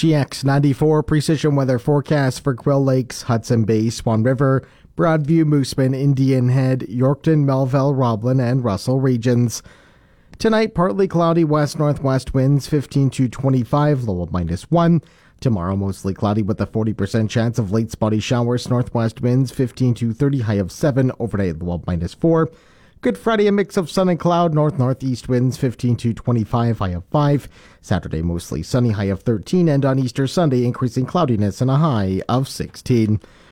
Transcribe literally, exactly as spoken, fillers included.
G X ninety-four precision weather forecast for Quill Lakes, Hudson Bay, Swan River, Broadview, Moosomin, Indian Head, Yorkton, Melville, Roblin, and Russell regions. Tonight, partly cloudy west-northwest winds fifteen to twenty-five, low of minus one. Tomorrow, mostly cloudy with a forty percent chance of late spotty showers, northwest winds fifteen to thirty, high of seven, overnight low of minus four. Good Friday, a mix of sun and cloud, north-northeast winds fifteen to twenty-five, high of five. Saturday, mostly sunny, high of thirteen, and on Easter Sunday, increasing cloudiness and a high of sixteen.